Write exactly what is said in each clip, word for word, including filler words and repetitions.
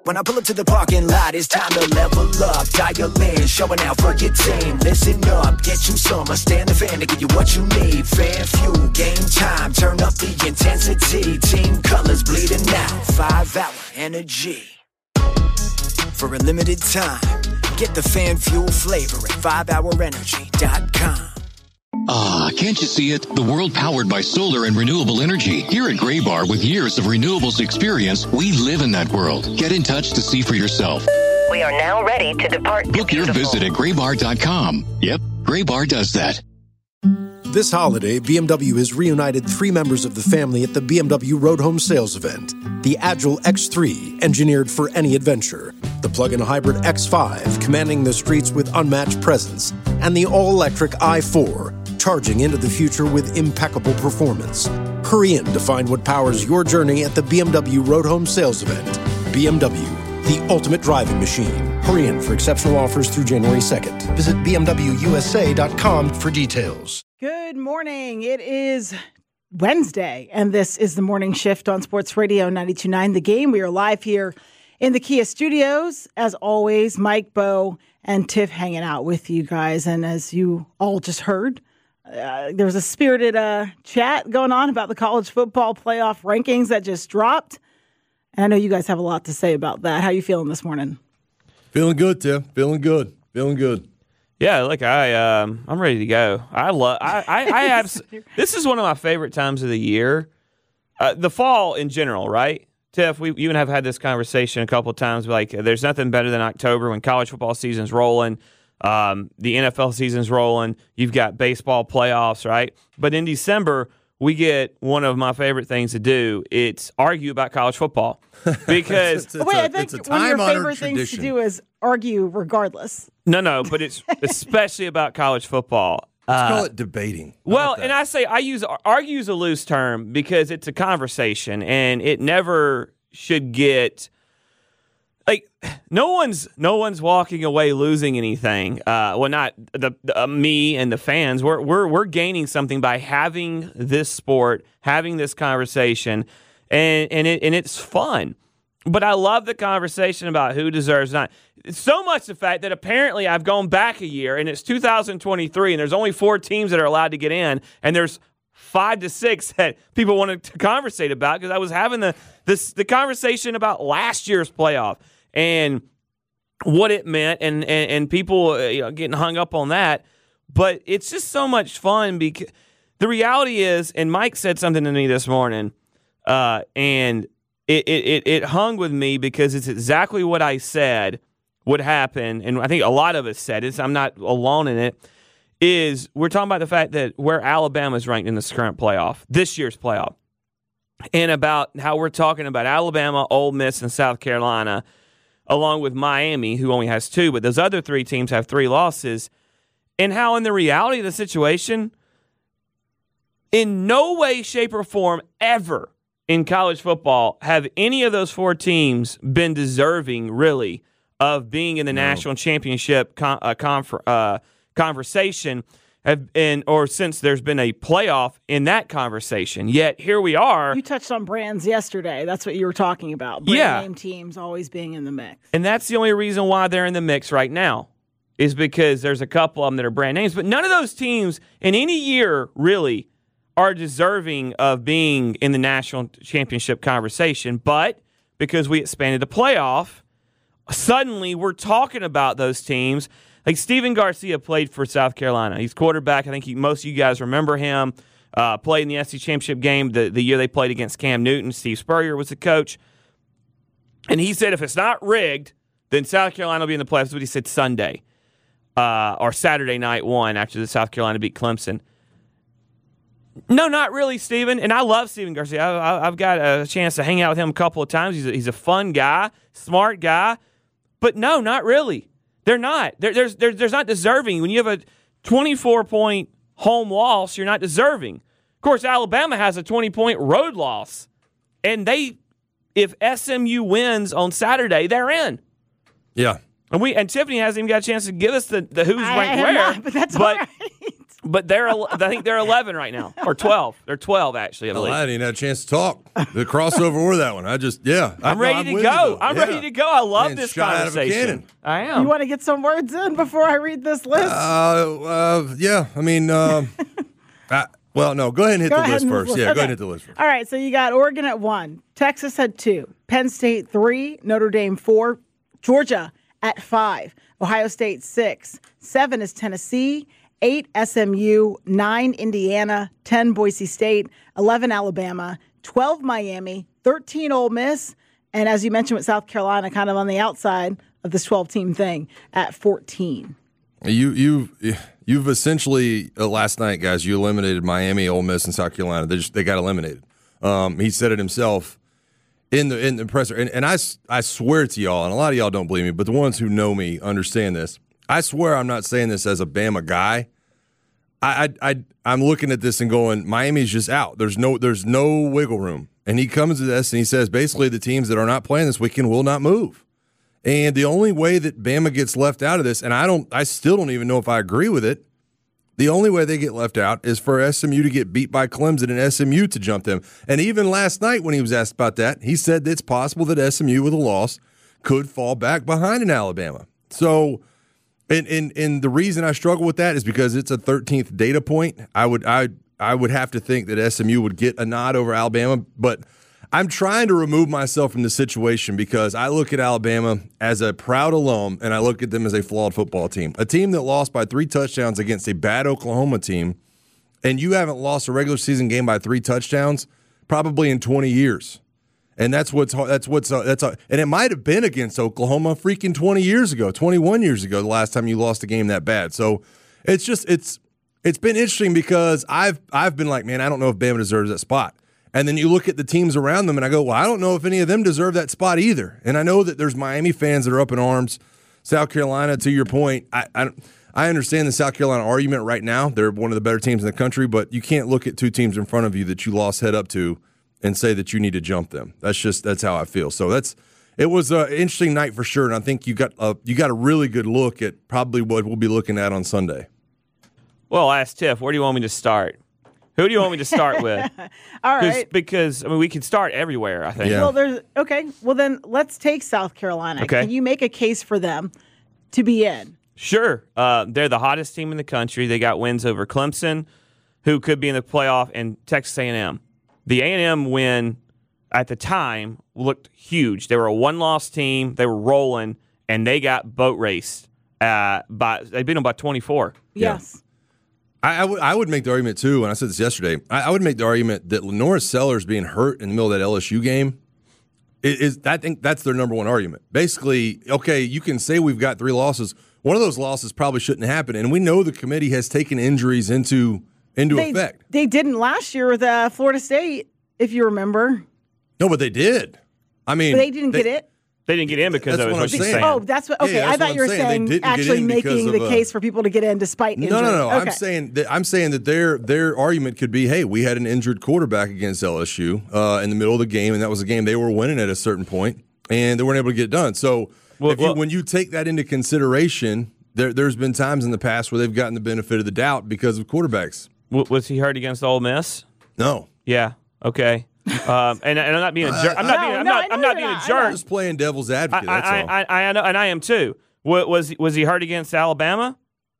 When I pull up to the parking lot, it's time to level up. Dial in, showing out for your team. Listen up, get you some. I stand the fan to give you what you need. Fan fuel, game time, turn up the intensity. Team colors bleeding out, five hour energy. For a limited time, get the fan fuel flavor at five hour energy dot com. Ah, can't you see it? The world powered by solar and renewable energy. Here at Graybar, with years of renewables experience, we live in that world. Get in touch to see for yourself. We are now ready to depart. Book your visit at graybar dot com. Yep, Graybar does that. This holiday, B M W has reunited three members of the family at the B M W Road Home Sales Event. The Agile X three, engineered for any adventure. The plug-in hybrid X five, commanding the streets with unmatched presence. And the all-electric i four, charging into the future with impeccable performance. Hurry in to find what powers your journey at the B M W Road Home Sales Event. B M W, the ultimate driving machine. Hurry in for exceptional offers through January second. Visit b m w u s a dot com for details. Good morning. It is Wednesday, and this is the Morning Shift on Sports Radio ninety-two point nine The Game. We are live here in the Kia studios. As always, Mike, Bo, and Tiff hanging out with you guys. And as you all just heard, uh, there was a spirited uh, chat going on about the college football playoff rankings that just dropped. And I know you guys have a lot to say about that. How you feeling this morning? Feeling good, Tiff. Feeling good. Feeling good. Yeah, look, I um, I'm ready to go. I love. I I, I have. This is one of my favorite times of the year, uh, the fall in general, right? Tiff, we you and have had this conversation a couple of times. Like, there's nothing better than October when college football season's rolling, um, the N F L season's rolling. You've got baseball playoffs, right? But in December, we get one of my favorite things to do. It's argue about college football because it's, it's, it's wait, a, I think it's a one of your favorite tradition. things to do is argue regardless. no, no, but it's especially about college football. Let's uh, call it debating. How Well, about that? and I say I use argue is a loose term because it's a conversation, and it never should get like no one's no one's walking away losing anything. Uh, well, not the, the uh, me and the fans. We're we're we're gaining something by having this sport, having this conversation, and and it and it's fun. But I love the conversation about who deserves not. It's so much the fact that apparently I've gone back a year, and it's two thousand twenty-three, and there's only four teams that are allowed to get in, and there's five to six that people wanted to conversate about because I was having the this the conversation about last year's playoff and what it meant, and and, and people uh, you know, getting hung up on that. But it's just so much fun because the reality is, and Mike said something to me this morning, uh, and It, it it hung with me because it's exactly what I said would happen, and I think a lot of us said it, so I'm not alone in it, is we're talking about the fact that where Alabama's ranked in this current playoff, this year's playoff, and about how we're talking about Alabama, Ole Miss, and South Carolina, along with Miami, who only has two, but those other three teams have three losses, and how in the reality of the situation, in no way, shape, or form ever in college football have any of those four teams been deserving, really, of being in the no. national championship con- uh, confer- uh, conversation, have been, or since there's been a playoff in that conversation. Yet here we are. You touched on brands yesterday. That's what you were talking about. Brand yeah. name teams always being in the mix. And that's the only reason why they're in the mix right now, is because there's a couple of them that are brand names. But none of those teams in any year, really, are deserving of being in the national championship conversation. But because we expanded the playoff, suddenly we're talking about those teams. Like Steven Garcia played for South Carolina. He's quarterback. I think he, most of you guys remember him. Uh, played in the S E C championship game the, the year they played against Cam Newton. Steve Spurrier was the coach. And he said if it's not rigged, then South Carolina will be in the playoffs. That's what he said Sunday uh, or Saturday night one after the South Carolina beat Clemson. No, not really, Steven. And I love Steven Garcia. I, I've got a chance to hang out with him a couple of times. He's a, he's a fun guy, smart guy. But no, not really. They're not. They're, there's, there's, there's not deserving. When you have a twenty-four point home loss, you're not deserving. Of course, Alabama has a twenty point road loss. And they, if S M U wins on Saturday, they're in. Yeah. And we and Tiffany hasn't even got a chance to give us the, the who's I, ranked I where. not, but that's but, all right. But they're, I think they're eleven right now, or twelve. They're twelve, actually, I believe. Well, I didn't have a chance to talk. The crossover or that one. I just, yeah. I'm I, ready I'm to with go. you, I'm yeah. ready to go. I love Man, this shot out of a conversation. cannon. I am. You want to get some words in before I read this list? Uh, uh, yeah. I mean, um, I, well, no. Go ahead and hit Go the ahead list and first. list. Yeah, Okay. go ahead and hit the list first. All right, so you got Oregon at one, Texas at two, Penn State three, Notre Dame four, Georgia at five, Ohio State six, seven is Tennessee, eight S M U, nine Indiana, ten Boise State, eleven Alabama, twelve Miami, thirteen Ole Miss, and as you mentioned with South Carolina, kind of on the outside of this twelve-team thing at fourteen. You you you've essentially uh, last night, guys. You eliminated Miami, Ole Miss, and South Carolina. They just they got eliminated. Um, he said it himself in the in the presser, and, and I I swear to y'all, and a lot of y'all don't believe me, but the ones who know me understand this. I swear I'm not saying this as a Bama guy. I I, I I'm looking at this and going, Miami's just out. There's no there's no wiggle room. And he comes to this and he says basically the teams that are not playing this weekend will not move. And the only way that Bama gets left out of this, and I don't, I still don't even know if I agree with it, the only way they get left out is for S M U to get beat by Clemson and S M U to jump them. And even last night when he was asked about that, he said that it's possible that S M U with a loss could fall back behind in Alabama. So, and, and, and the reason I struggle with that is because it's a thirteenth data point. I would, I, I would have to think that S M U would get a nod over Alabama, but I'm trying to remove myself from the situation because I look at Alabama as a proud alum and I look at them as a flawed football team. A team that lost by three touchdowns against a bad Oklahoma team, and you haven't lost a regular season game by three touchdowns probably in twenty years. And that's what's that's what's uh, that's uh, and it might have been against Oklahoma freaking twenty years ago, twenty-one years ago, the last time you lost a game that bad. So it's just it's it's been interesting because I've I've been like, man, I don't know if Bama deserves that spot. And then you look at the teams around them, and I go, well, I don't know if any of them deserve that spot either. And I know that there's Miami fans that are up in arms. South Carolina, to your point, I I, I understand the South Carolina argument right now. They're one of the better teams in the country, but you can't look at two teams in front of you that you lost head up to and say that you need to jump them. That's just that's how I feel. So that's it was an interesting night for sure, and I think you got a, you got a really good look at probably what we'll be looking at on Sunday. Well, ask Tiff, where do you want me to start? Who do you want me to start with? All right. Because, I mean, we can start everywhere, I think. Yeah. Well, there's okay. Well, then let's take South Carolina. Okay. Can you make a case for them to be in? Sure. Uh, they're the hottest team in the country. They got wins over Clemson, who could be in the playoff, and Texas A and M. The A and M win at the time looked huge. They were a one-loss team. They were rolling, and they got boat raced. Uh, by they beat them by twenty-four. Yes. I, I would I would make the argument too, and I said this yesterday. I, I would make the argument that Lenora Sellers being hurt in the middle of that L S U game is, is I think that's their number one argument. Basically, okay, you can say we've got three losses. One of those losses probably shouldn't happen, and we know the committee has taken injuries into into They, effect. they didn't last year with uh, Florida State, if you remember. No, but they did. I mean, But they didn't get it. They didn't get in because That's of what what I'm she's saying. saying. Oh, that's what. Okay, Yeah, that's I thought what you were I'm saying. They saying, didn't get actually in because making of the a- case for people to get in despite injury. No, no, no. Okay. I'm saying that I'm saying that their their argument could be, hey, we had an injured quarterback against L S U uh, in the middle of the game, and that was a game they were winning at a certain point, and they weren't able to get it done. So Well, if you, well- when you take that into consideration, there there's been times in the past where they've gotten the benefit of the doubt because of quarterbacks. W- was he hurt against Ole Miss? No, Yeah. Okay. Um, and, and I'm not being a jerk. I'm not No, being. I'm no, not. I know I'm not you're being not. a I know. jerk. just playing devil's I, advocate. I, that's all. I, I, I know, and I am too. Wa- Was he, was he hurt against Alabama?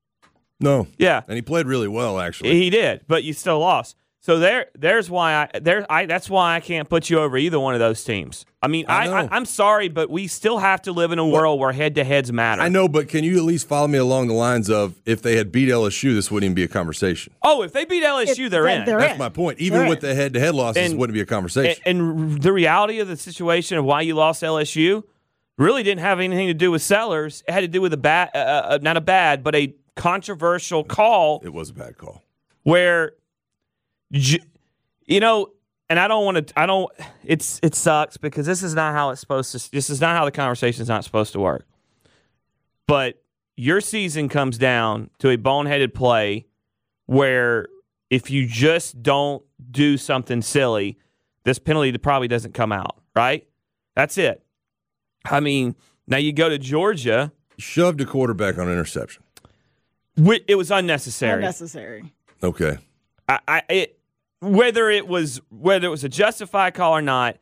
no, Yeah, and he played really well actually. he did, but you still lost. So there, there's why I there. I that's why I can't put you over either one of those teams. I mean, I I, know. I I'm sorry, but we still have to live in a world where head to heads matter. I know, but can you at least follow me along the lines of if they had beat L S U, this wouldn't even be a conversation. Oh, if they beat L S U, If they're they- in. they're That's in. my point. Even They're with in. the head-to-head losses, And- it wouldn't be a conversation. And, and the reality of the situation of why you lost L S U really didn't have anything to do with Sellers. It had to do with a bad, uh, uh, not a bad, but a controversial call it was a bad call. where, j- you know, and I don't want to. I don't. It's it sucks because this is not how it's supposed to. This is not how the conversation is not supposed to work. But your season comes down to a boneheaded play where if you just don't do something silly, this penalty probably doesn't come out. Right? That's it. I mean, now you go to Georgia. Shoved a quarterback on an interception. It was unnecessary. Unnecessary. Okay. I, I it whether it was whether it was a justified call or not,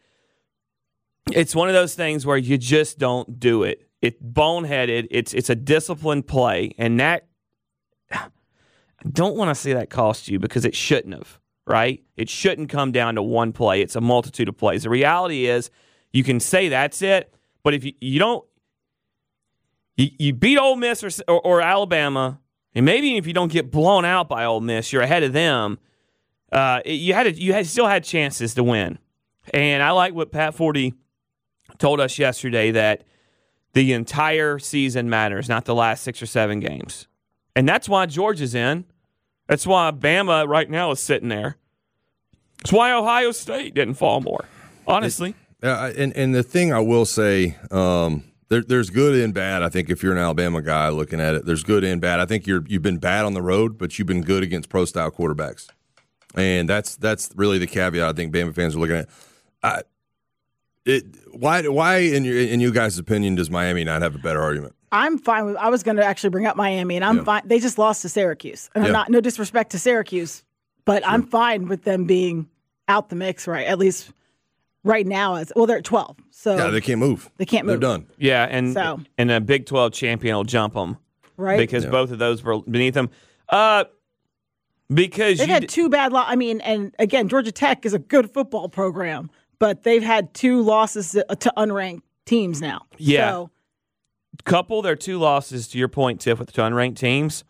it's one of those things where you just don't do it. It's boneheaded. It's it's a disciplined play, and that I don't want to see that cost you because it shouldn't have. Right? It shouldn't come down to one play. It's a multitude of plays. The reality is, you can say that's it, but if you, you don't, you, you beat Ole Miss or, or, or Alabama, and maybe if you don't get blown out by Ole Miss, you're ahead of them. Uh, you had a, you had still had chances to win, and I like what Pat Forty told us yesterday, that the entire season matters, not the last six or seven games, and that's why Georgia's in. That's why Bama right now is sitting there. It's why Ohio State didn't fall more, honestly. Uh, and and the thing I will say, um, there, there's good and bad. I think if you're an Alabama guy looking at it, there's good and bad. I think you're you've been bad on the road, but you've been good against pro style quarterbacks, and that's that's really the caveat I think Bama fans are looking at. I, it why why in your in you guys' opinion does Miami not have a better argument? I'm fine with. I was going to actually bring up Miami, and I'm yeah. fine. They just lost to Syracuse, and yeah. I'm not no disrespect to Syracuse, but sure. I'm fine with them being out the mix, right? At least right now, as well, they're at twelve, so yeah, they can't move. They can't move. They're done. Yeah, and so. and a Big twelve champion will jump them, right? Because yeah. both of those were beneath them. Uh, because they've had d- two bad. Lo- I mean, and again, Georgia Tech is a good football program, but they've had two losses to, to unranked teams now. Yeah. So, couple their two losses, to your point, Tiff, with the unranked teams,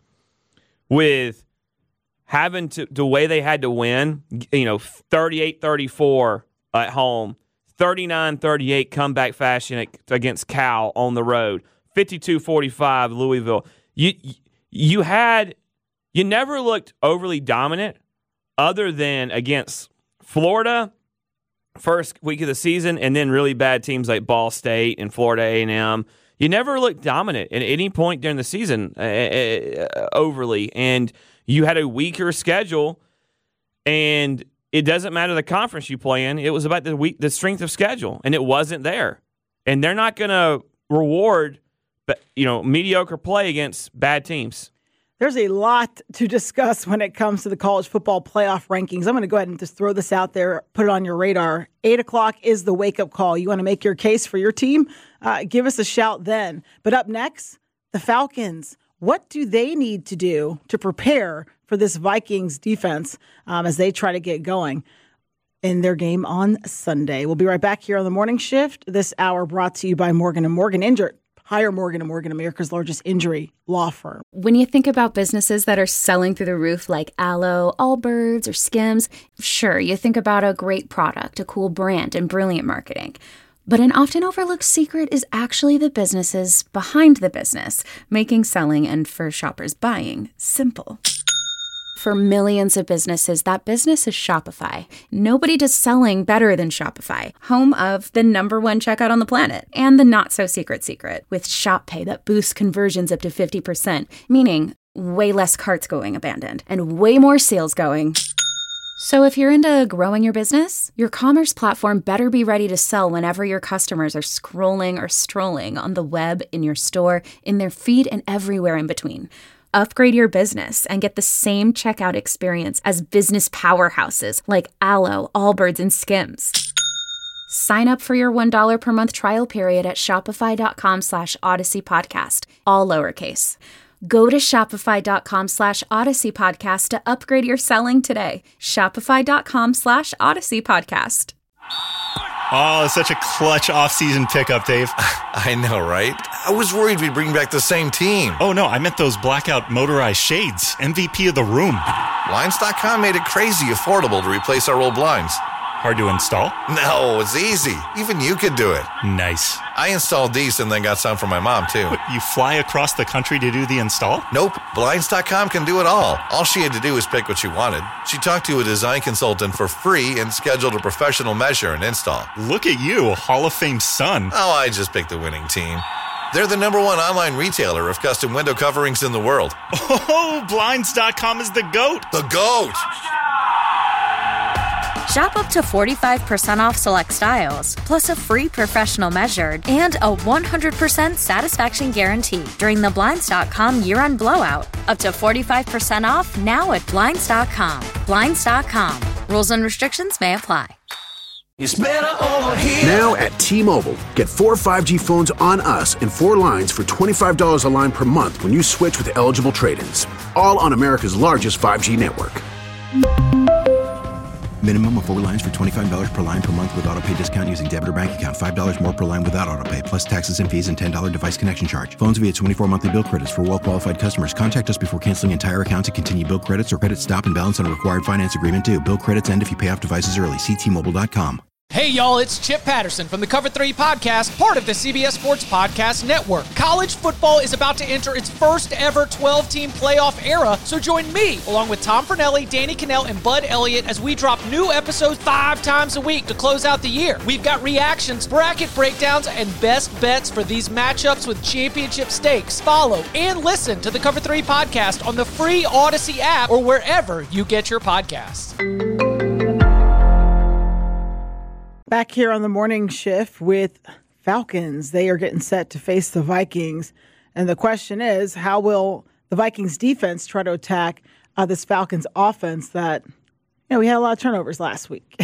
with having to the way they had to win, you know, thirty-eight thirty-four at home, thirty-nine thirty-eight comeback fashion against Cal on the road, fifty-two forty-five Louisville. You you had you never looked overly dominant other than against Florida first week of the season, and then really bad teams like Ball State and Florida A and M. You never looked dominant at any point during the season uh, uh, overly, and you had a weaker schedule, and it doesn't matter the conference you play in. It was about the weak, the strength of schedule, and it wasn't there. And they're not going to reward, you know, mediocre play against bad teams. There's a lot to discuss when it comes to the college football playoff rankings. I'm going to go ahead and just throw this out there, put it on your radar. Eight o'clock is the wake-up call. You want to make your case for your team? Uh, give us a shout then. But up next, the Falcons. What do they need to do to prepare for this Vikings defense um, as they try to get going in their game on Sunday? We'll be right back here on the Morning Shift. This hour brought to you by Morgan and Morgan. Injured. Hire Morgan and Morgan, America's largest injury law firm. When you think about businesses that are selling through the roof like Aloe, Allbirds, or Skims, sure, you think about a great product, a cool brand, and brilliant marketing. But an often overlooked secret is actually the businesses behind the business, making selling and, for shoppers, buying simple. For millions of businesses, that business is Shopify. Nobody does selling better than Shopify, home of the number one checkout on the planet and the not-so-secret secret with Shop Pay that boosts conversions up to fifty percent, meaning way less carts going abandoned and way more sales going. So if you're into growing your business, your commerce platform better be ready to sell whenever your customers are scrolling or strolling on the web, in your store, in their feed, and everywhere in between. Upgrade your business and get the same checkout experience as business powerhouses like Aloe, Allbirds, and Skims. Sign up for your one dollar per month trial period at shopify.com slash Odyssey Podcast, all lowercase. Go to shopify.com slash Odyssey Podcast to upgrade your selling today. Shopify.com slash Odyssey Podcast. Oh, it's such a clutch off-season pickup, Dave. I know, right? I was worried we'd bring back the same team. Oh, no, I meant those blackout motorized shades. M V P of the room. Blinds dot com made it crazy affordable to replace our old blinds. Hard to install? No, it's easy. Even you could do it. Nice. I installed these and then got some for my mom, too. What, you fly across the country to do the install? Nope. Blinds dot com can do it all. All she had to do was pick what she wanted. She talked to a design consultant for free and scheduled a professional measure and install. Look at you, a Hall of Fame son. Oh, I just picked the winning team. They're the number one online retailer of custom window coverings in the world. Oh, Blinds dot com is the GOAT. The GOAT! Shop up to forty-five percent off select styles, plus a free professional measured and a one hundred percent satisfaction guarantee during the Blinds dot com year-end blowout. Up to forty-five percent off now at Blinds dot com. Blinds dot com. Rules and restrictions may apply. It's better over here. Now at T-Mobile, get four five G phones on us and four lines for twenty-five dollars a line per month when you switch with eligible trade-ins. All on America's largest five G network. Minimum of four lines for twenty-five dollars per line per month with autopay discount using debit or bank account. five dollars more per line without autopay, plus taxes and fees and ten dollars device connection charge. Phones via twenty-four monthly bill credits for well-qualified customers. Contact us before canceling entire account to continue bill credits or credit stop and balance on a required finance agreement due. Bill credits end if you pay off devices early. See T Mobile dot com. Hey, y'all, it's Chip Patterson from the Cover three Podcast, part of the C B S Sports Podcast Network. College football is about to enter its first ever twelve-team playoff era, so join me, along with Tom Fornelli, Danny Cannell, and Bud Elliott, as we drop new episodes five times a week to close out the year. We've got reactions, bracket breakdowns, and best bets for these matchups with championship stakes. Follow and listen to the Cover three Podcast on the free Odyssey app or wherever you get your podcasts. Back here on the morning shift with Falcons. They are getting set to face the Vikings. And the question is, how will the Vikings defense try to attack uh, this Falcons offense that, you know, we had a lot of turnovers last week.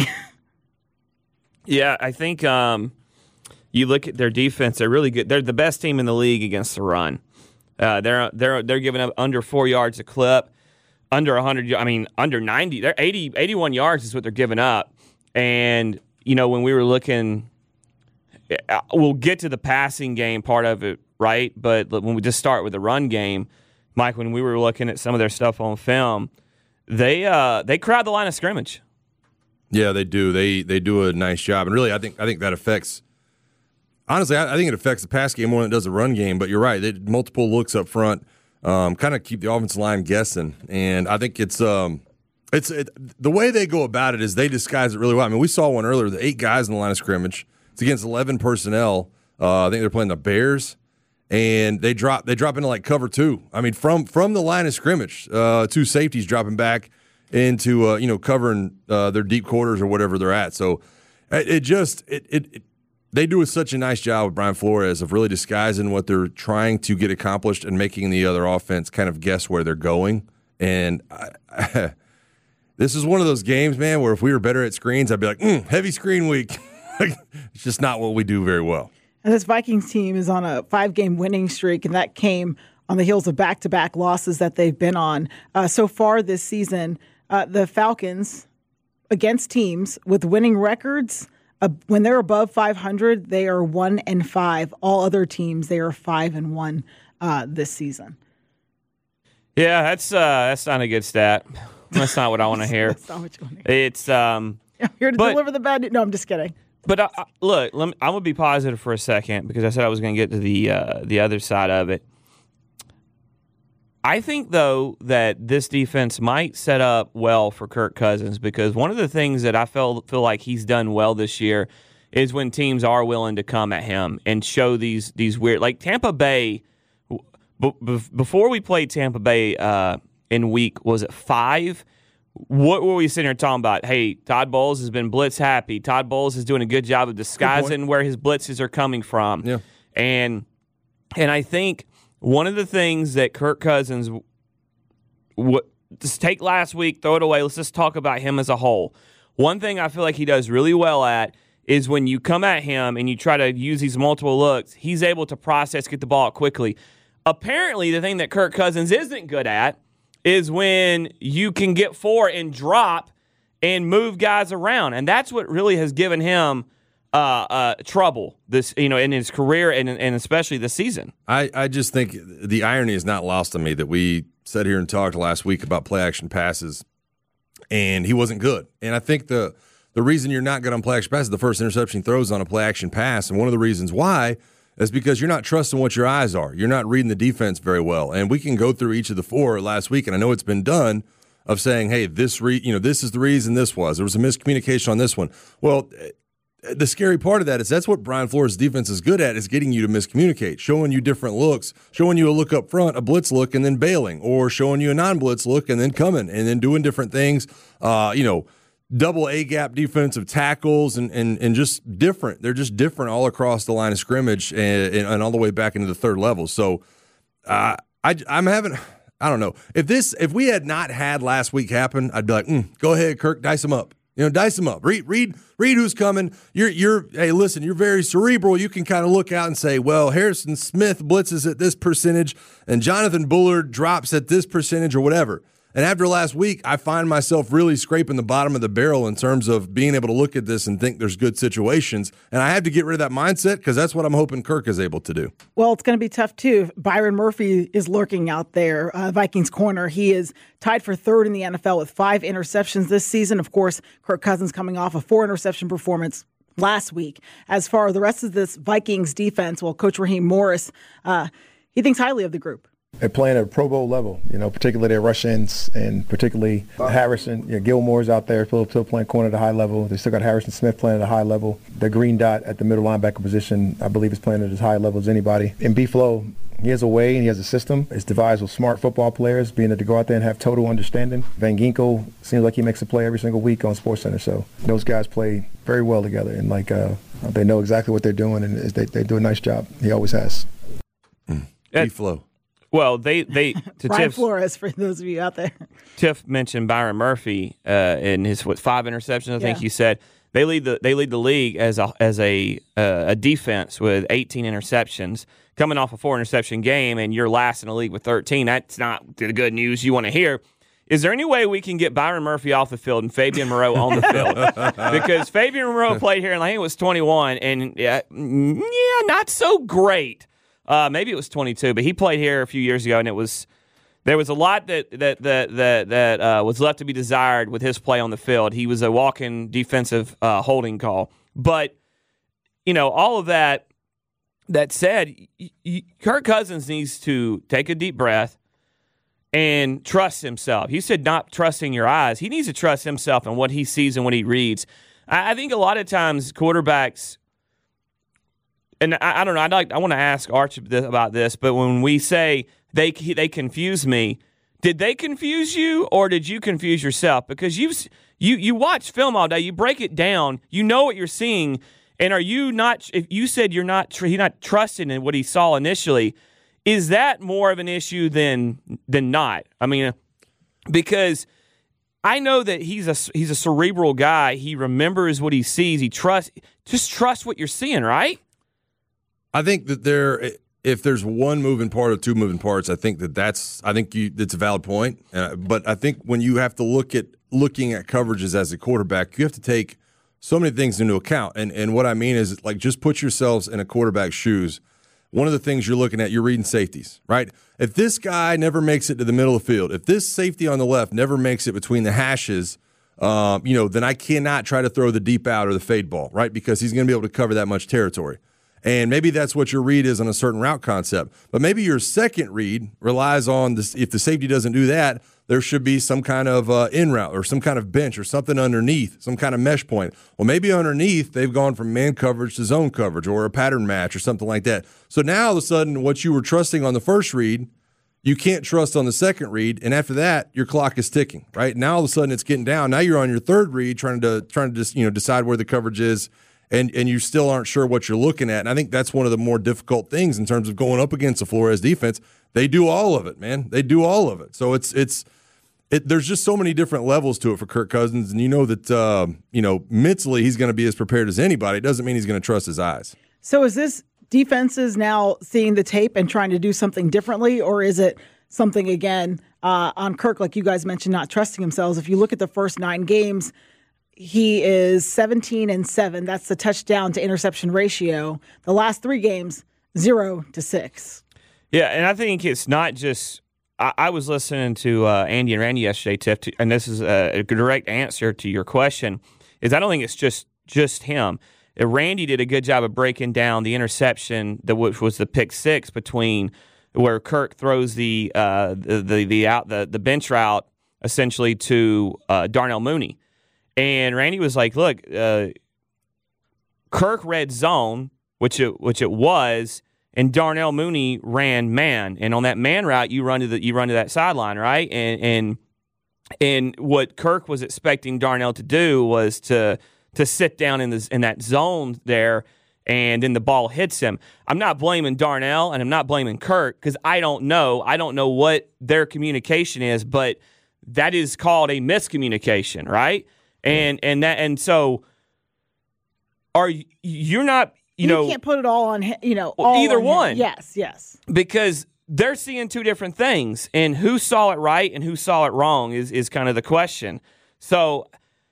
Yeah, I think um, you look at their defense, they're really good. They're the best team in the league against the run. Uh, they're they're they're giving up under four yards a clip, under one hundred, I mean, under ninety. They're eighty, eighty-one yards is what they're giving up. And you know, when we were looking, we'll get to the passing game part of it, right? But when we just start with the run game, Mike, when we were looking at some of their stuff on film, they uh, they crowd the line of scrimmage. Yeah, they do. They they do a nice job, and really, I think I think that affects. Honestly, I, I think it affects the pass game more than it does the run game. But you're right; they multiple looks up front, um, kind of keep the offensive line guessing, and I think it's. Um, It's it, the way they go about it is they disguise it really well. I mean, we saw one earlier, the eight guys in the line of scrimmage. It's against eleven personnel. Uh, I think they're playing the Bears, and they drop they drop into like cover two. I mean, from from the line of scrimmage, uh, two safeties dropping back into uh, you know covering uh, their deep quarters or whatever they're at. So it, it just it, it it they do such a nice job with Brian Flores of really disguising what they're trying to get accomplished and making the other offense kind of guess where they're going. And I, I this is one of those games, man, where if we were better at screens, I'd be like, mm, heavy screen week. It's just not what we do very well. And this Vikings team is on a five-game winning streak, and that came on the heels of back-to-back losses that they've been on. Uh, so far this season, uh, the Falcons, against teams with winning records, uh, when they're above five hundred, they are one and five. All other teams, they are five and one uh, this season. Yeah, that's uh, that's not a good stat. That's not what I want to hear. That's not what you want to hear. It's um. I'm here to but, deliver the bad news. No, I'm just kidding. But uh, look, let me, I'm gonna be positive for a second because I said I was gonna get to the uh, the other side of it. I think though that this defense might set up well for Kirk Cousins because one of the things that I feel feel like he's done well this year is when teams are willing to come at him and show these these weird like Tampa Bay. B- b- before we played Tampa Bay. Uh, In week, was it five? What were we sitting here talking about? Hey, Todd Bowles has been blitz happy. Todd Bowles is doing a good job of disguising where his blitzes are coming from. Yeah. And and I think one of the things that Kirk Cousins, w- just take last week, throw it away. Let's just talk about him as a whole. One thing I feel like he does really well at is when you come at him and you try to use these multiple looks, he's able to process, get the ball out quickly. Apparently, the thing that Kirk Cousins isn't good at is when you can get four and drop and move guys around. And that's what really has given him uh, uh, trouble this, you know, in his career and, and especially this season. I, I just think the irony is not lost on me that we sat here and talked last week about play action passes and he wasn't good. And I think the the reason you're not good on play action passes, the first interception he throws on a play action pass, and one of the reasons why is because you're not trusting what your eyes are. You're not reading the defense very well. And we can go through each of the four last week, and I know it's been done, of saying, hey, this re- you know, this is the reason this was. There was a miscommunication on this one. Well, the scary part of that is that's what Brian Flores' defense is good at, is getting you to miscommunicate, showing you different looks, showing you a look up front, a blitz look, and then bailing, or showing you a non-blitz look and then coming, and then doing different things, uh, you know, double A gap defensive tackles and, and, and just different. They're just different all across the line of scrimmage and, and, and all the way back into the third level. So uh, I, I'm having, I don't know. If this, if we had not had last week happen, I'd be like, mm, go ahead, Kirk, dice them up. You know, dice them up. Read, read, read who's coming. You're, you're. Hey, listen, you're very cerebral. You can kind of look out and say, well, Harrison Smith blitzes at this percentage, and Jonathan Bullard drops at this percentage, or whatever. And after last week, I find myself really scraping the bottom of the barrel in terms of being able to look at this and think there's good situations. And I have to get rid of that mindset because that's what I'm hoping Kirk is able to do. Well, it's going to be tough, too. Byron Murphy is lurking out there, uh, Vikings corner. He is tied for third in the N F L with five interceptions this season. Of course, Kirk Cousins coming off a four-interception performance last week. As far as the rest of this Vikings defense, well, Coach Raheem Morris, uh, he thinks highly of the group. They're playing at a Pro Bowl level, you know, particularly their rush-ins and particularly Harrison. You know, Gilmore's out there still, still playing corner at a high level. They still got Harrison Smith playing at a high level. The green dot at the middle linebacker position, I believe, is playing at as high a level as anybody. And B-Flow, he has a way and he has a system. It's devised with smart football players, being able to go out there and have total understanding. Van Ginkel seems like he makes a play every single week on SportsCenter. So those guys play very well together, and like uh, they know exactly what they're doing, and they, they do a nice job. He always has. Mm. B-Flow. Well, they they to Brian Tiff's, Flores, for those of you out there. Tiff mentioned Byron Murphy uh, and his what five interceptions. I Yeah. think you said they lead the they lead the league as a as a uh, a defense with eighteen interceptions, coming off a four interception game, and you're last in the league with thirteen. That's not the good news you want to hear. Is there any way we can get Byron Murphy off the field and Fabian Moreau on the field? Because Fabian Moreau played here, and I think it was twenty-one, and yeah, yeah not so great. Uh, maybe it was twenty-two, but he played here a few years ago, and it was there was a lot that that that that, that uh, was left to be desired with his play on the field. He was a walk-in defensive uh, holding call, but you know all of that. That said, y- y- Kirk Cousins needs to take a deep breath and trust himself. You said not trusting your eyes. He needs to trust himself and what he sees and what he reads. I, I think a lot of times quarterbacks. And I, I don't know. I'd like. I want to ask Arch about this. But when we say they they confuse me, did they confuse you or did you confuse yourself? Because you you you watch film all day, you break it down, you know what you're seeing, and are you not? If you said you're not, tr- you're not trusting in what he saw initially, is that more of an issue than than not? I mean, because I know that he's a he's a cerebral guy. He remembers what he sees. He trusts. Just trust what you're seeing, right? I think that there, if there's one moving part or two moving parts, I think that that's, I think you, it's a valid point. Uh, but I think when you have to look at looking at coverages as a quarterback, you have to take so many things into account. And and what I mean is, like, just put yourselves in a quarterback's shoes. One of the things you're looking at, you're reading safeties, right? If this guy never makes it to the middle of the field, if this safety on the left never makes it between the hashes, um, you know, then I cannot try to throw the deep out or the fade ball, right? Because he's going to be able to cover that much territory. And maybe that's what your read is on a certain route concept. But maybe your second read relies on this. If the safety doesn't do that, there should be some kind of uh, in route or some kind of bench or something underneath, some kind of mesh point. Well, maybe underneath they've gone from man coverage to zone coverage or a pattern match or something like that. So now all of a sudden what you were trusting on the first read, you can't trust on the second read. And after that, your clock is ticking, right? Now all of a sudden it's getting down. Now you're on your third read trying to trying to just, you know, decide where the coverage is. And and you still aren't sure what you're looking at. And I think that's one of the more difficult things in terms of going up against the Flores defense. They do all of it, man. They do all of it. So it's it's it, there's just so many different levels to it for Kirk Cousins. And you know that, uh, you know, mentally he's going to be as prepared as anybody. It doesn't mean he's going to trust his eyes. So is this defenses now seeing the tape and trying to do something differently? Or is it something, again, uh, on Kirk, like you guys mentioned, not trusting themselves? If you look at the first nine games, he is seventeen and seven. That's the touchdown to interception ratio. The last three games, zero to six. Yeah, and I think it's not just. I, I was listening to uh, Andy and Randy yesterday, Tiff, to, and this is a, a direct answer to your question. Is I don't think it's just just him. Uh, Randy did a good job of breaking down the interception, that which was the pick six between where Kirk throws the uh, the, the the out the the bench route essentially to uh, Darnell Mooney. And Randy was like, look, uh, Kirk read zone, which it which it was, and Darnell Mooney ran man. And on that man route, you run to the you run to that sideline, right? And and And what Kirk was expecting Darnell to do was to to sit down in, this, in that zone there, and then the ball hits him. I'm not blaming Darnell, and I'm not blaming Kirk because I don't know. I don't know what their communication is, but that is called a miscommunication, right? And and that and so are you, you're not you, you know can't put it all on him, you know well, all either on one. Him. Yes, yes. Because they're seeing two different things, and who saw it right and who saw it wrong is is kind of the question. So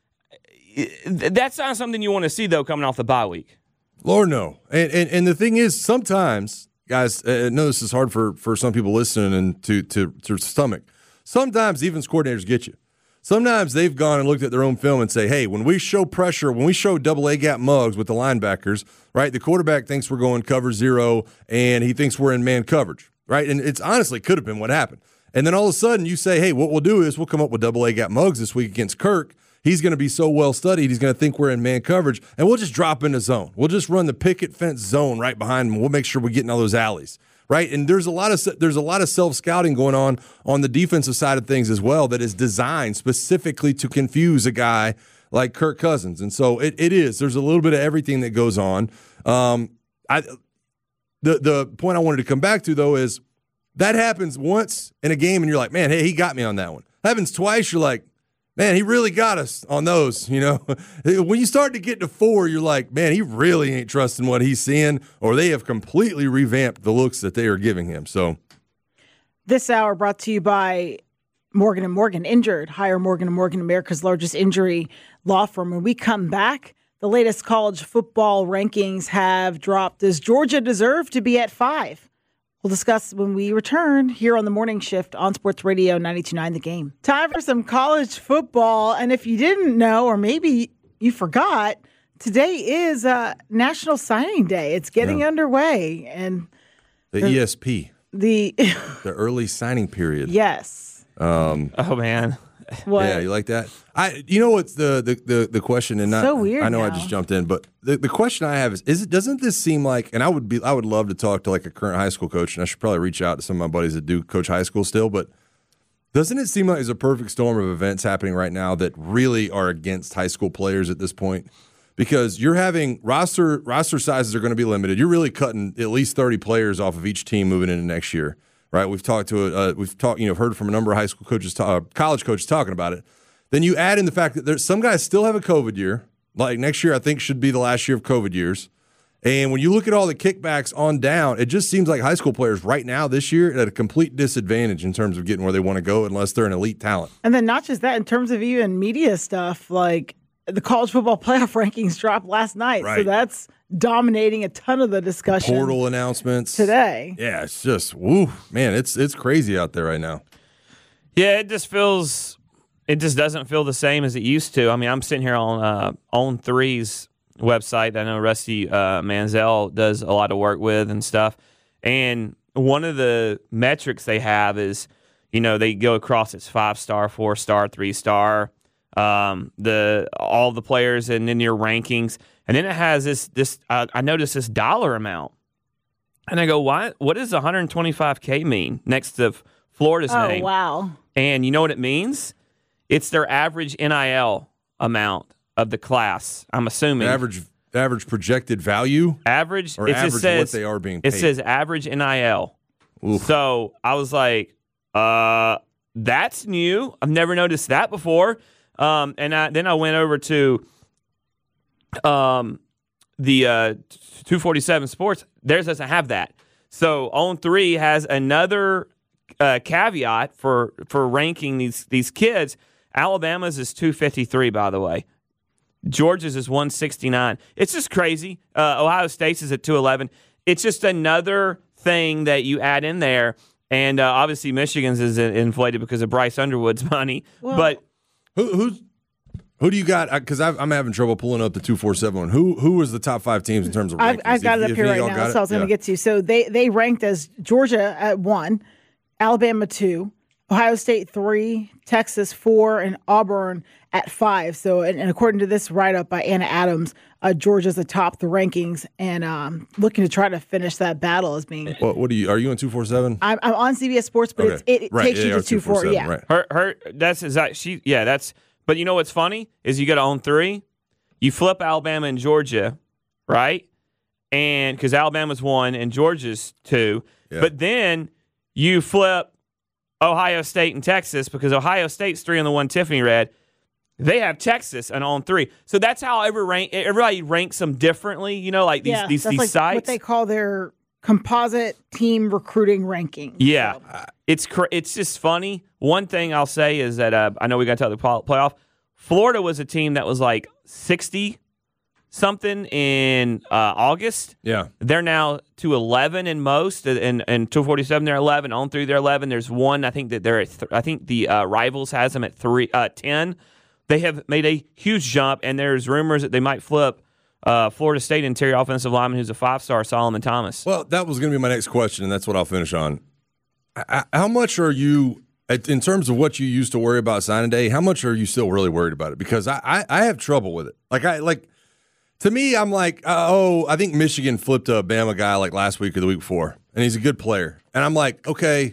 that's not something you want to see, though, coming off the bye week. Lord, no. And and, and the thing is, sometimes, guys, I know this is hard for, for some people listening and to, to, to stomach. Sometimes defense coordinators get you. Sometimes they've gone and looked at their own film and say, hey, when we show pressure, when we show double A gap mugs with the linebackers, right, the quarterback thinks we're going cover zero, and he thinks we're in man coverage, right? And it's honestly could have been what happened. And then all of a sudden you say, hey, what we'll do is we'll come up with double A gap mugs this week against Kirk. He's going to be so well studied, he's going to think we're in man coverage, and we'll just drop in the zone. We'll just run the picket fence zone right behind him. We'll make sure we're getting all those alleys, right? And there's a lot of there's a lot of self-scouting going on on the defensive side of things as well that is designed specifically to confuse a guy like Kirk Cousins. And so it, it is. There's a little bit of everything that goes on. Um, I the the point I wanted to come back to, though, is that happens once in a game, and you're like, man, hey, he got me on that one. Happens twice, you're like, man, he really got us on those, you know. When you start to get to four, you're like, man, he really ain't trusting what he's seeing, or they have completely revamped the looks that they are giving him. So, this hour brought to you by Morgan and Morgan. Injured. Hire Morgan and Morgan, America's largest injury law firm. When we come back, the latest college football rankings have dropped. Does Georgia deserve to be at five? We'll discuss when we return here on the Morning Shift on Sports Radio ninety-two point nine The Game. Time for some college football. And if you didn't know, or maybe you forgot, today is uh, National Signing Day. It's getting yeah. underway. And the, the E S P. The the early signing period. Yes. Um, oh, man. What? Yeah, you like that? I, you know what's the the the, the question? And not, so weird. I know now. I just jumped in, but the, the question I have is: Is it doesn't this seem like? And I would be I would love to talk to like a current high school coach, and I should probably reach out to some of my buddies that do coach high school still. But doesn't it seem like there's a perfect storm of events happening right now that really are against high school players at this point? Because you're having roster roster sizes are going to be limited. You're really cutting at least thirty players off of each team moving into next year, right? We've talked to uh, we've talked you know heard from a number of high school coaches, to, uh, college coaches talking about it. Then you add in the fact that there's some guys still have a COVID year. Like next year, I think should be the last year of COVID years. And when you look at all the kickbacks on down, it just seems like high school players right now this year are at a complete disadvantage in terms of getting where they want to go unless they're an elite talent. And then not just that, in terms of even media stuff, like the college football playoff rankings dropped last night. Right. So that's dominating a ton of the discussion. The portal announcements. Today. Yeah, it's just, woo, man, it's it's crazy out there right now. Yeah, it just feels... It just doesn't feel the same as it used to. I mean, I'm sitting here on uh, On three's website. I know Rusty uh, Manziel does a lot of work with and stuff. And one of the metrics they have is, you know, they go across its five-star, four-star, three-star, um, the all the players and then your rankings. And then it has this, this uh, I noticed this dollar amount. And I go, why? What does one hundred twenty-five K mean next to Florida's oh, name? Oh, wow. And you know what it means? It's their average N I L amount of the class, I'm assuming. The average average projected value? Average? Or it average just says, what they are being paid? It says average N I L. Oof. So I was like, uh, that's new. I've never noticed that before. Um, and I, then I went over to um, the uh, two forty-seven Sports. Theirs doesn't have that. So On three has another uh, caveat for, for ranking these these kids. Alabama's is two fifty-three, by the way. Georgia's is one sixty-nine. It's just crazy. Uh, Ohio State's is at two eleven. It's just another thing that you add in there. And uh, obviously Michigan's is inflated because of Bryce Underwood's money. Well, but who, who's who do you got? Because I'm having trouble pulling up the two forty-seven one. Who who was the top five teams in terms of rankings? I've, I've got if, it up here right now. That's what I was going to get to. So they they ranked as Georgia at one, Alabama two, Ohio State three, Texas four, and Auburn at five. So, and, and according to this write-up by Anna Adams, uh, Georgia's atop the rankings and um, looking to try to finish that battle as being. What, what are you? Are you on two forty-seven? I'm, I'm on C B S Sports, but Okay. it's, it, it Right, takes yeah, you yeah, to two forty. Yeah, right. Her, her, that's exactly, she, yeah, that's, but you know what's funny is you got to own three. You flip Alabama and Georgia, right? And because Alabama's one and Georgia's two. Yeah. But then you flip Ohio State and Texas because Ohio State's three on the one Tiffany read. They have Texas and on three. So that's how every rank, everybody ranks them differently, you know, like these, yeah, these, that's these like sites. what they call their composite team recruiting ranking. Yeah, So, it's cr- it's just funny. One thing I'll say is that uh, I know we got to talk the pl- playoff. Florida was a team that was like sixty something in uh, August. Yeah, they're now to eleven in most, and and two forty-seven they're eleven. On through they're eleven. There's one I think that they're at. Th- I think the uh, Rivals has them at three, uh, ten. They have made a huge jump, and there's rumors that they might flip uh, Florida State interior offensive lineman who's a five-star, Solomon Thomas. Well, that was going to be my next question, and that's what I'll finish on. I- How much are you, in terms of what you used to worry about signing day, how much are you still really worried about it? Because I, I, I have trouble with it. Like, I like to me, I'm like, uh, oh, I think Michigan flipped a Bama guy like last week or the week before, and he's a good player. And I'm like, okay,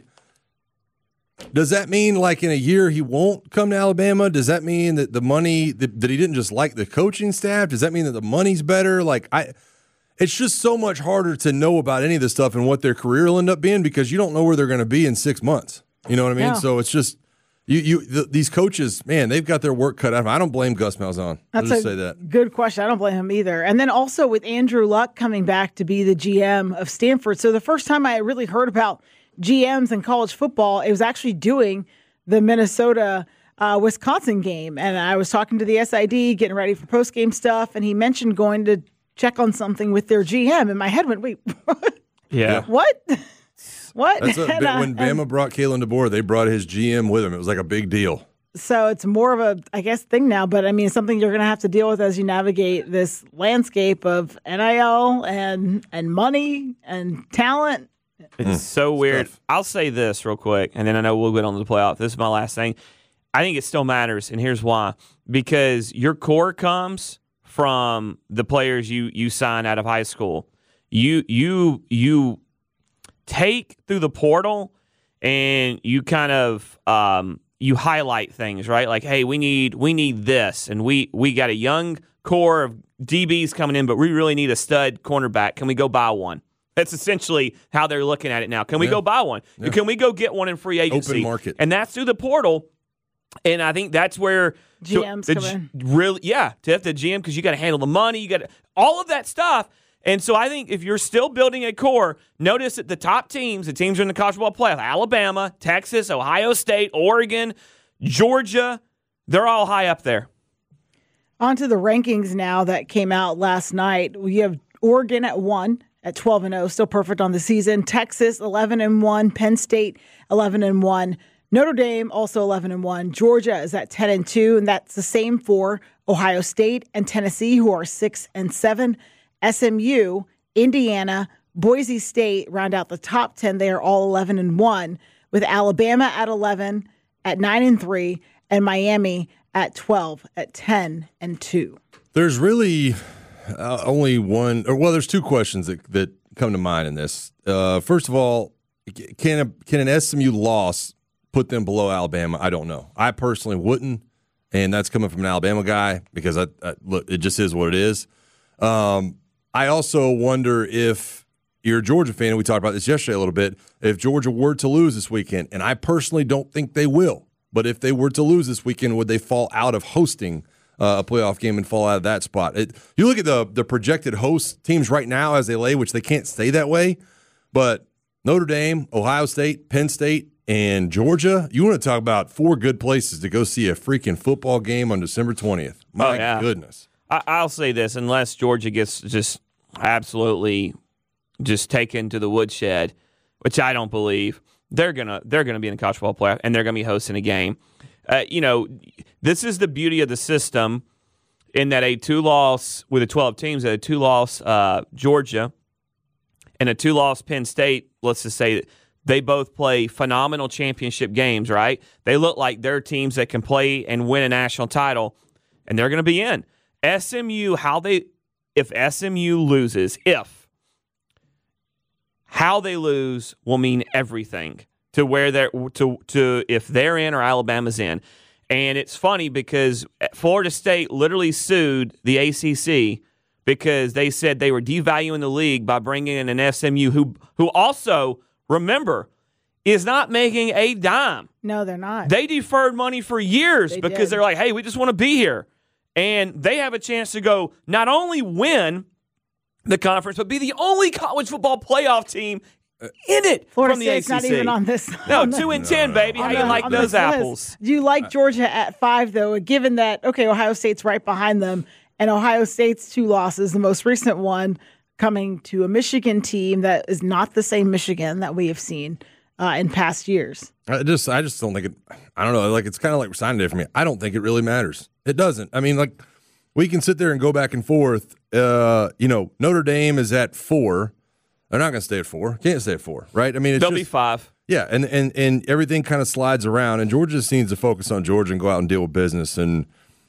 does that mean like in a year he won't come to Alabama? Does that mean that the money, that, that he didn't just like the coaching staff? Does that mean that the money's better? Like, I, it's just so much harder to know about any of this stuff and what their career will end up being because you don't know where they're going to be in six months. You know what I mean? Yeah. So it's just, you, you, th- these coaches, man, they've got their work cut out. I don't blame Gus Malzahn. I'll That's just a say that. good question. I don't blame him either. And then also with Andrew Luck coming back to be the G M of Stanford. So the first time I really heard about G Ms in college football, it was actually doing the Minnesota uh, Wisconsin game. And I was talking to the S I D, getting ready for post-game stuff, and he mentioned going to check on something with their G M. And my head went, wait, Yeah. what? What? That's a, And, uh, when Bama and brought Kalen DeBoer, they brought his G M with him. It was like a big deal. so it's more of a, I guess, thing now. But I mean, it's something you're going to have to deal with as you navigate this landscape of N I L and and money and talent. It's so weird. I'll say this real quick, and then I know we'll get on to the playoff. This is my last thing. I think it still matters, and here's why. Because your core comes from the players you you sign out of high school. You you you take through the portal, and you kind of um, you highlight things, right? Like, hey, we need we need this, and we we got a young core of D Bs coming in, but we really need a stud cornerback. Can we go buy one? That's essentially how they're looking at it now. Can we Yeah. go buy one? Yeah. Can we go get one in free agency? Open market. And that's through the portal. And I think that's where G Ms the, come G- in. Really, yeah, to have the G M because you got to handle the money, you got all of that stuff. And so I think if you're still building a core, notice that the top teams, the teams are in the college football playoff: Alabama, Texas, Ohio State, Oregon, Georgia, they're all high up there. On to the rankings now that came out last night. We have Oregon at one at twelve and oh, still perfect on the season. Texas eleven and one, Penn State eleven and one, Notre Dame also eleven and one. Georgia is at ten and two, and that's the same for Ohio State and Tennessee, who are six and seven. S M U, Indiana, Boise State round out the top ten. They are all eleven and one, with Alabama at eleven at nine and three, and Miami at twelve at ten and two. There's really uh, only one, or well, there's two questions that, that come to mind in this. Uh, first of all, can a, can an S M U loss put them below Alabama? I don't know. I personally wouldn't, and that's coming from an Alabama guy because I, I look, it just is what it is. Um, I also wonder if you're a Georgia fan, and we talked about this yesterday a little bit, if Georgia were to lose this weekend, and I personally don't think they will, but if they were to lose this weekend, would they fall out of hosting uh, a playoff game and fall out of that spot? It, you look at the the projected host teams right now as they lay, which they can't stay that way, but Notre Dame, Ohio State, Penn State, and Georgia, you want to talk about four good places to go see a freaking football game on December twentieth. My Oh, yeah. goodness. I, I'll say this, unless Georgia gets just absolutely just taken to the woodshed, which I don't believe, they're gonna they're gonna be in the college football playoff and they're gonna be hosting a game. Uh, you know, this is the beauty of the system in that a two loss with the twelve teams, a two loss uh, Georgia and a two loss Penn State. Let's just say They both play phenomenal championship games, right? They look like they're teams that can play and win a national title, and they're going to be in. S M U, how they, if S M U loses, if, how they lose will mean everything to where they're, to, to if they're in or Alabama's in. And it's funny because Florida State literally sued the A C C because they said they were devaluing the league by bringing in an S M U who, who also, remember, is not making a dime. No, they're not. They deferred money for years They because did. they're like, hey, we just want to be here. And they have a chance to go not only win the conference, but be the only college football playoff team in it Florida from the State's A C C. not even on this. No, on the- two and ten, baby. How on you the- like on those this list. apples? Do you like Georgia at five, though, given that, okay, Ohio State's right behind them, and Ohio State's two losses, the most recent one coming to a Michigan team that is not the same Michigan that we have seen uh, in past years. I just, I just don't think it. I don't know. Like it's kind of like sign day for me. I don't think it really matters. It doesn't. I mean, like we can sit there and go back and forth. Uh, you know, Notre Dame is at four. They're not going to stay at four. Can't stay at four, right? I mean, it's They'll just, be five. Yeah, and, and and everything kind of slides around, and Georgia just needs to focus on Georgia and go out and deal with business. And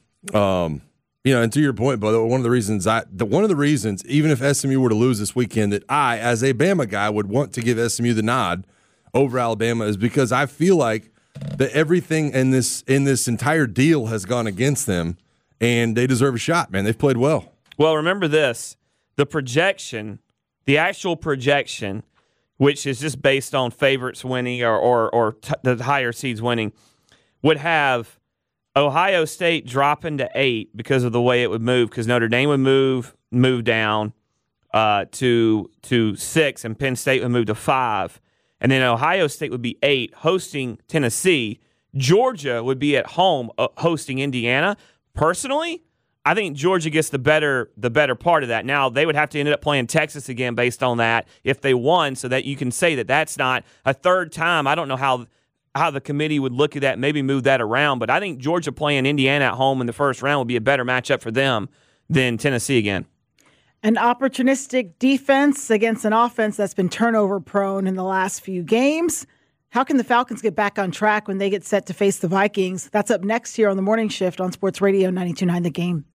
um, you know, and to your point, Bubba, one of the reasons I, the one of the reasons, even if S M U were to lose this weekend, that I, as a Bama guy, would want to give S M U the nod over Alabama is because I feel like that everything in this in this entire deal has gone against them, and they deserve a shot. Man, they've played well. Well, remember this: the projection, the actual projection, which is just based on favorites winning or or, or t- the higher seeds winning, would have Ohio State dropping to eight because of the way it would move, because Notre Dame would move move down uh, to to six, and Penn State would move to five, and then Ohio State would be eight, hosting Tennessee. Georgia would be at home uh, hosting Indiana. Personally, I think Georgia gets the better the better part of that. Now, they would have to end up playing Texas again based on that if they won, so that you can say that that's not a third time. I don't know how how the committee would look at that, maybe move that around, but I think Georgia playing Indiana at home in the first round would be a better matchup for them than Tennessee again. An opportunistic defense against an offense that's been turnover prone in the last few games. How can the Falcons get back on track when they get set to face the Vikings? That's up next here on the Morning Shift on Sports Radio ninety-two point nine The Game.